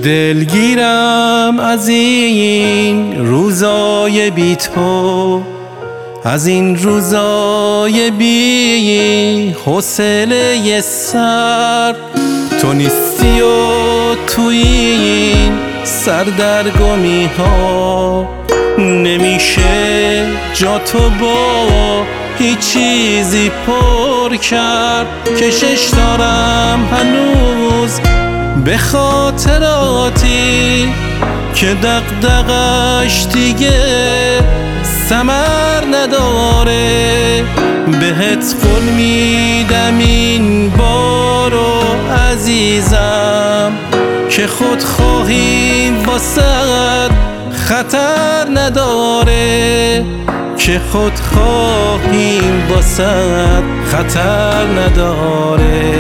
دلگیرم از این روزای بی تو، از این روزای بی حوصله سر. تو نیستی و تو این سردرگمی ها نمیشه جا تو با هیچ چیزی پر کرد. کشش دارم هنوز به خاطراتی که دغدغش دیگه ثمر نداره. بهت قول میدم این بارو عزیزم که خودخواهی واسد خطر نداره، که خودخواهی واسد خطر نداره.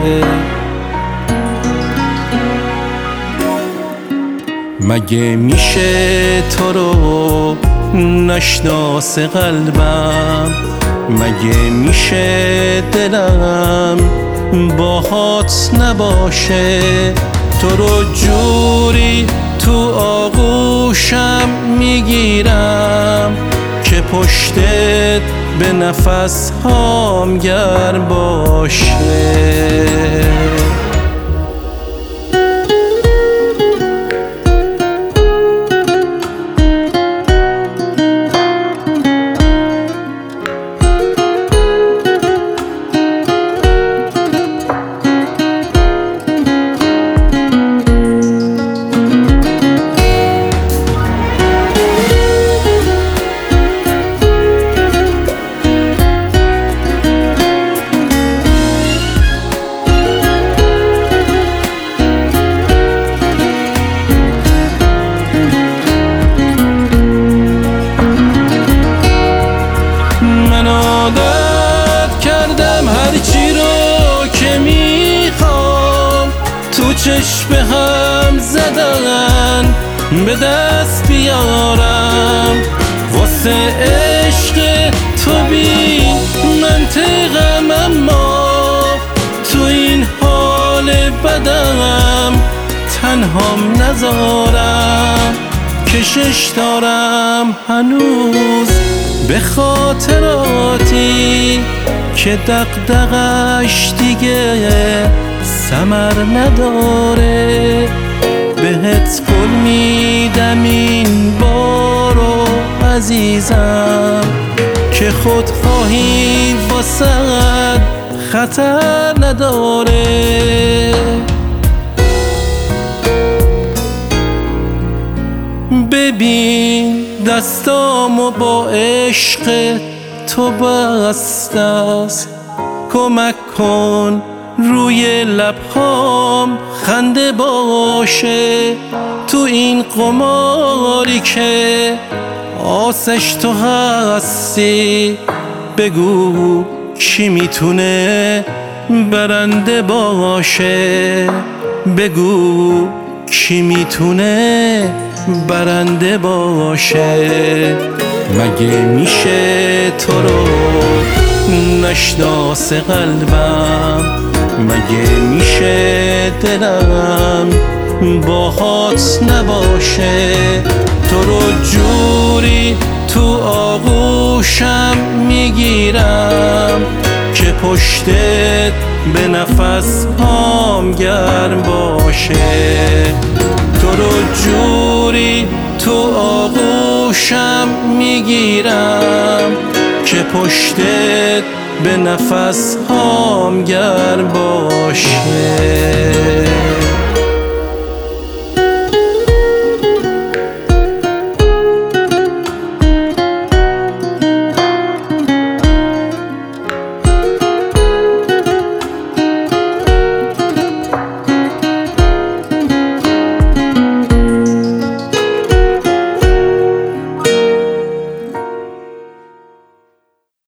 مگه میشه تو رو نشناسه قلبم؟ مگه میشه دلم باهات نباشه؟ تو رو جوری تو آغوشم میگیرم که پشتت به نفس هام گرم باشه. هرچی رو که میخوام تو چشم هم زدن به دست بیارم. واسه عشق تو بی منطقم، اما تو این حال بدم تنهام نذارم. کشش دارم هنوز به خاطراتی که دغدغش دیگه ثمر نداره. بهت قول میدم این بارو عزیزم که خودخواهی واسد خطر نداره. ببین دستامو با عشق تو بسته است، کمک کن روی لبهام خنده باشه. تو این قماری که آسش تو هستی، بگو کی میتونه برنده باشه؟ بگو کی میتونه برنده باشه؟ مگه میشه تو رو نشناسه قلبم؟ مگه میشه دلم باهات نباشه؟ تو رو جوری تو آغوشم میگیرم که پشتت به نفس هام گرم باشه. تو رو جوری تو آغوشم میگیرم که پشتت به نفس هام گرم باشه.